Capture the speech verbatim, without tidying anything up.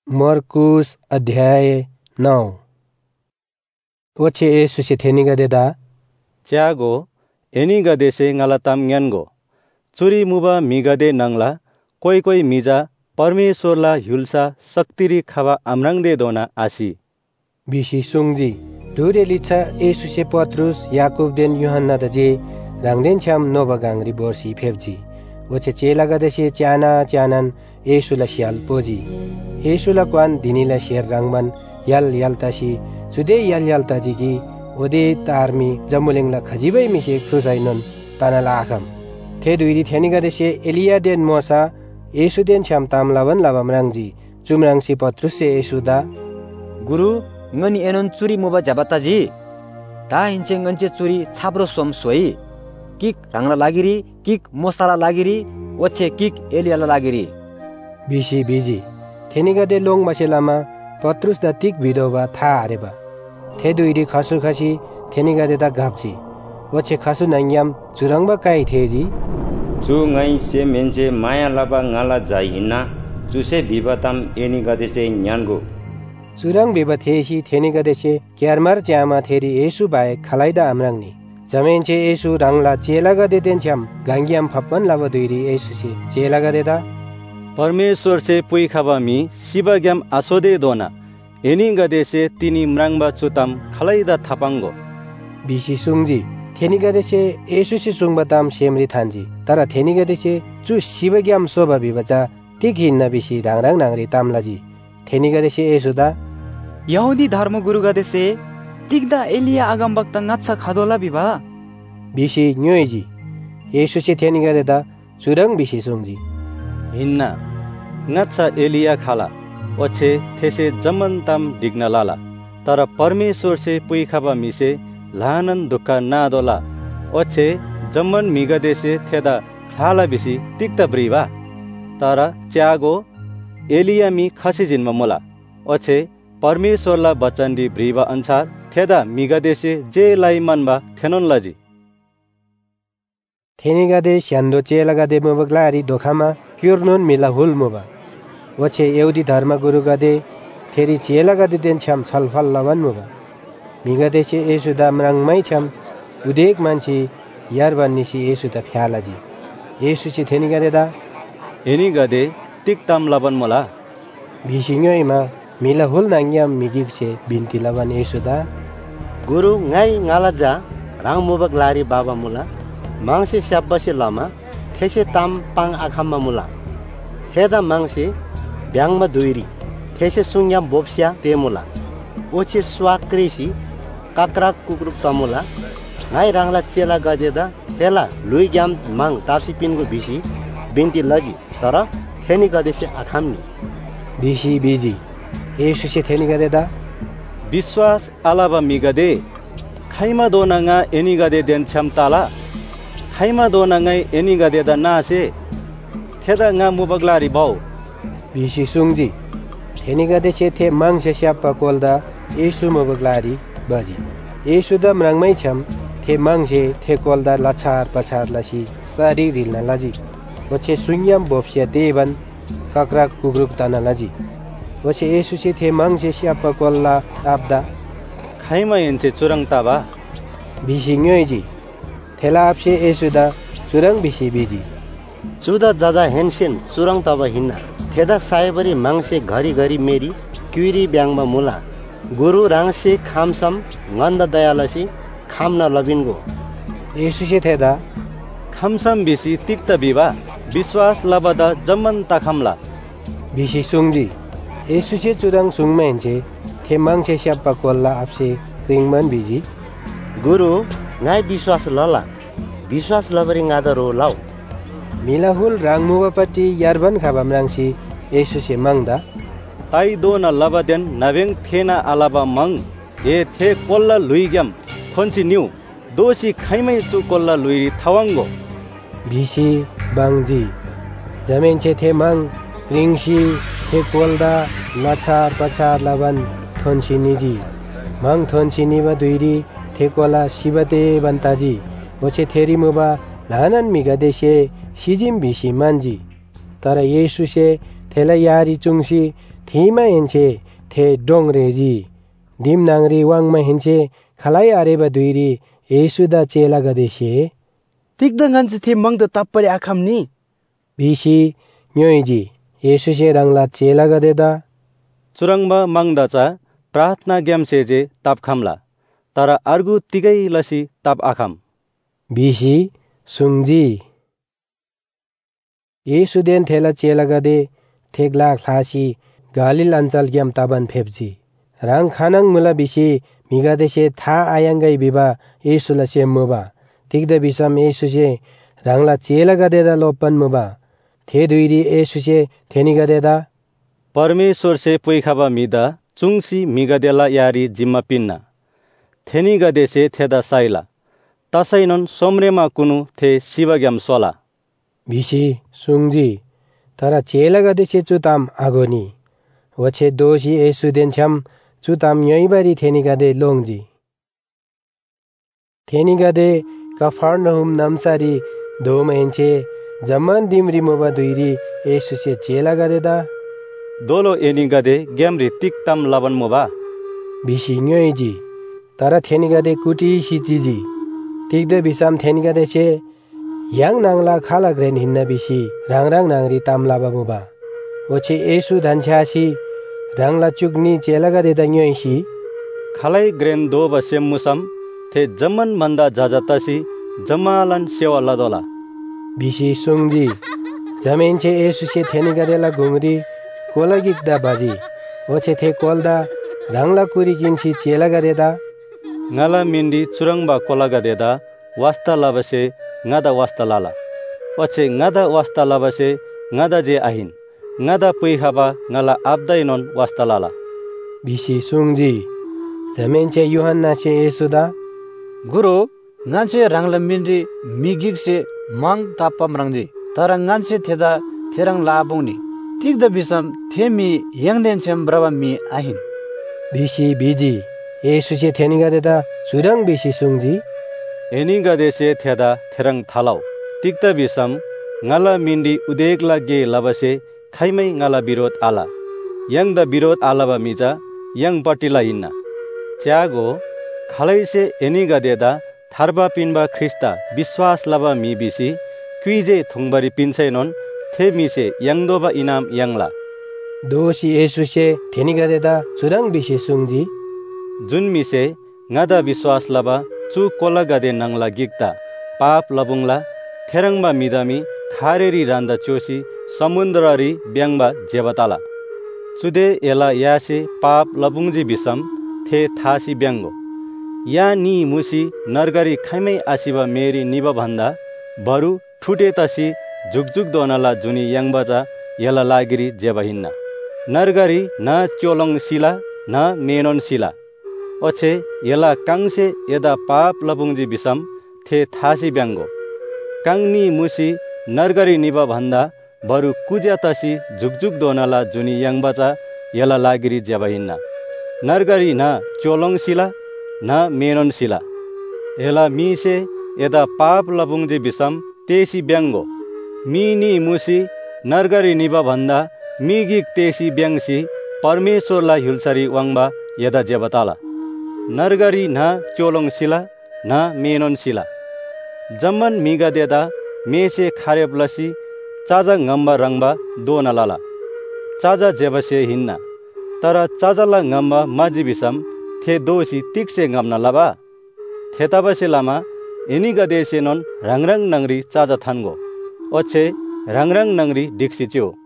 मर्कुस अध्याय नौ। Wace Yesus theniga deda Tiago eni gade se ngalatam nyango चुरी मुबा मिगदे नंगला कोई कोई मिजा परमेश्वरला हुल्सा शक्तिरी खावा आम्रांगदे दोना आसी बिसी सुंगजी धुरे लिच्छा येसुसे पत्रुस याकूब देन यूहन्ना दजे रंगदेन छम नोबा गांगरी बोर्सी फेबजी वचे चेला गदेसे च्याना च्यानन येसुला श्याल पोजी येसुला क्वान दिनीला शेर रंगमन याल यालतासी सुदे याल यालताजीगी ओदे तारमी जमुलिंगला खजिबै मिसे खुजाइनन तानाला आखम थे दुइरी थेनिगा देसे एलिया देन मोसा येसु देन छम तामलावन लाबम रंगजी चुमरंगसी पत्रुसे येसुदा गुरु ngani enon curi moba jabataji ta hinche nganche curi छाब्रो सोम सोई किक रंगला लागिरी किक मोसाला लागिरी ओछे किक एलियाला लागिरी बिसी बिजी थेनिगा दे लोंग मसेलामा पत्रुस दा तिक भिदोबा था आरेबा थे दुइरी खसु खसी थेनिगा दे दा गापजी ओछे खसु नंग्याम चुरंगबा काई थेजी चु ngai se menje maya laba ngala jaihina चुसे विबतम एनिगा देसे न्यानगो चुरंग बेबा थेसी थेनिगा देसे क्यारमर च्यामा थेरी येसु बाय खलाइदा आम्रांगनी जमेनचे येसु रंगला चेलागा दे देनछम गांगियाम फप्पन लाबा दुइरी येसु से चेलागा देदा परमेश्वर से पुई खाबा मी शिवग्याम आसोदे दोना एनिगा देसे तिनी म्रांगबा चुताम खलाइदा थापांगो बिसी सुंगजी थेनिगा देसे येसु से सुंगबाताम सेमरी थानजी तारा थेनिगा देसे चु शिवग्याम सोबा बिबचा तिखिन्न बिसी रांगरांग नांगरी तामलाजी थेनिगा देसे येसुदा यहुदी धर्मगुरु गदेसे तिगदा एलिया आगमबक्ता नाच्छा खादोला बिबा बिसी न्योइजी येसु से थेनिगा देदा चुरंग बिसी सुंगजी हिन्ना नाच्छा एलिया खाला ओछे थेसे जमनताम डिग्न लाला तर परमेश्वर से पुई खाबा मिसे लानन दुक्का नादोला ओछे जमन मिगदेसे थेदा खाला बिसी तिक्ता ब्रिवा तर च्यागो एलिया मी खसी जिनमा मोला ओछे परमेश्वरला बचनडी ब्रिवा अनुसार थेदा मिगदेसे जे लाई मनबा थेनन लजी थेनिगादे स्यान्दो चेलागादे मोबगलारी दोखामा क्युर्नोन मिला हुल मोबा वछे यहुदी धर्मगुरु गदे थेरी चेलागादे देन छम छलफल लवन मोबा मिगदेसे येसुदा म्रांगमै छम उदेक मान्छे यारबान निसी येसुदा फ्यालाजी येसुसी थेनिगादेदा एनिगादे तिक्ताम लवन मोला भिसिङयमा मिला हुल नांग्याम मिगिक्से बिन्ती लवन येसुदा गुरु ngai ngalaja rang mobak lari baba mula mangse syabase lama these tam pang akhama mula theda mangse byangma duiri these sungyam bopsya temula oche swakresi kakrak kukruk tamula ngai rangla chela gadeda thela luigyam mang tapsipingo bisi binti laji tara theni gadese akhamni बिसी बिजी येसुसे थेनिगा देदा विश्वास आलाबा मिगदे खाइमा दोनाङा एनिगादे then छम ताला खाइमा दोनाङै एनिगादे दा नासे थेदा nga मुबगलारी बाउ बिसी सुंगजी थेनिगा देसे थे मांगसे स्यापा कोलदा येसु मुबगलारी बाजी येसु दा म्रांगमै छम थे मांगसे थे कोलदा लाछार पछार लासी सारी रिलना लाजी वछे सुन्याम बोपसिया देवन काकरा कुगरुक ताना लाजी वछे येसुसे थे मांगसे स्यापा कोलला आपदा खाइमा एनसे चुरंग ताबा बिसी न्योइजी थेला आपसे येसुदा चुरंग बिसी बिजी चुदा जाजा हेनसेन चुरंग तब हिन्ना थेदा सायबरी मांगसे घरी घरी मेरी क्युरी ब्यांगमा मुला गुरु रांगसे खामसम गन्द दयालसी खामना लबिनगो येसुसे थेदा खामसम बिसी तिक्त बिबा विश्वास लबदा जम्मन ताखामला बिसी सुंगजी येसुसे चुरंग सुंगमेनचे थे मांगसे स्यापा कोल्ला आपसे रिंगमन बिजी गुरु ngai विश्वास लला विश्वास लबरी ngaदा रो लाउ मिलाहुल रांगमुबापति यारबन खाबाम रांगसी येसुसे मंगदा ताई दो न लबदेन नवेंग थेना आलाबा मंग ए थे कोल्ला लुइग्याम थोन्सी न्यू दोसी खाइमै चु कोल्ला लुइरी थावांगो बिसी बांगजी जमेनचे थे मंग रिंगसी थे कोल्दा लाछार पछार लबन थोन्सी निजी मंग थोन्सी निबा दुइरी थे कोला शिवते बन्ताजी वछे थेरी मुबा लानन मिगदेसे सिजिम बिसी मानजी तर येसुसे थेला यारी चुंगसी thima hinche the dongreji dim nangri wangma hinche khalai areba duiri Yesu da chela gadeshe tikda nganse the mangda tappari akhamni bisi myoiji Yesu se rangla chela gadeda चुरङमा माग्दा प्रार्थना ग्याम्से जे ताप खामला तर अर्गु तिगै लसी ताप आखाम बिसी सुङजी येसु देन थेला चेला गदे थेगला खासी गालिल अञ्चल ग्याम ताबन फेप्जी राङ खानङ मुला बिसी मिगादेसे था आयांगै बिबा येसुला सेम्मुबा तिगदा बिसम येसुसे राङला चेला गदेदा लोपन मुबा थे दुइरी येसुसे थेनी गदेदा परमेश्वर से पुइखाबा मिदा चुङसी मिगदेला यारी जिम्मा पिन्ना थेनी गदेसे थेदा साइला तसैनन सोम्रेमा कुनु थे शिवग्याम सोला बिसी सुङजी तर चेला गदेसे चुताम आगोनी वछे दोषी येसु देन्छम चुताम यहीबारी थेनी गदे लोङजी थेनी गदे कफरनहुम नमसारी दो महेन्चे जमन दिमरी मोबा दुइरी येसुसे चेला गदेदा दोलो एनी गदे ग्यामरी तिक्तम लबन मोबा बिसी न्योइजी तर थेनी गदे कुटी सिचिजी तिक्दे बिसाम थेनी गदे से yang nangla khala gren hinna bisi rangrang nangri tamlaba muba oche Yesu dhanchasi rangla chukni chelaga de danyoisi khalai gren do basem musam the jaman manda jajatasi jamalan sewa ladola bisi sungji jamenche Yesu se theni gadela gungri kolagik da baji oche the kolda rangla kuri kinsi chelaga deda ngala mindi churangba kolaga deda wasta labase ngada wasta lala oche ngada wasta labase ngada je ahin ngada puikhaba ngala abdainon wasta lala bisi sungji jamenche yohanna se Yesuda guru nganse rangla minri migik se mang tapam rangji tara nganse theda therang labungni tikda bisam themi yangden chem braba mi ahin bisi biji Yesu se theniga deda surang bisi sungji एनी गदेसे थेदा थेरङ थालाउ तिक्ता बिसम ngala mindi udekla ge labase खाइमै ngala विरोध आला yang da विरोध आलाबा मिजा yang पटिला हिन्ना च्यागो खलैसे any गदेदा थारबा पिनबा ख्रिस्ता विश्वास लबा मी बिसी क्विजे थुङबरी पिन्छैनन थे मिसे यङदोबा इनाम यङला दोषी येसु से थेनी गदेदा सुरङ बिसी सुङजी जुन मिसे ngada विश्वास लबा चु कोला गदे नङला गिक्ता पाप लबुङला थेरङबा मिदामी खारेरी रान्दा चोसी समुन्द्ररी ब्याङबा जेबताला चुदे एला यासे पाप लबुङजी बिसम थे थासी ब्याङगो या नि मुसी नरगरी खाइमै आसिबा मेरी निबा भन्दा बरु ठुटे तसी झुकझुक दोनाला जुनी याङबाजा एला लागिरी जेबहिन्ना नरगरी न चोलङ सिला न मेनोन सिला ओछे एला काङसे यदा पाप लबुङजी बिसम थे थासी ब्याङ्गो काङनी मुसी नरगरी निबा भन्दा बरु कुज्या तसी झुकझुक दोनाला जुनी याङबाचा एला लागिरी जेबहिन्ना नरगरी न चोलङ सिला न मेनोन सिला एला मिसे यदा पाप लबुङजी बिसम तेसी ब्याङ्गो मिनी मुसी नरगरी निबा भन्दा मिगिक तेसी ब्याङसी परमेश्वरलाई हिल्सरी वाङबा यदा जेबताला नरगरी न चोलङ सिला न मेनोन सिला जम्मन मिगा देदा मेसे खारेप्लसी चाजा ngamba रङबा दोना लाला चाजा जेबसे हिन्ना तर चाजाला ngamba माजी बिसम थे दोसी तिक्से ngамना लाबा थेताबसे लामा एनी गदेसे नन राङराङ नंगरी चाजा थानगो ओछे राङराङ नंगरी डिक्सी च्यो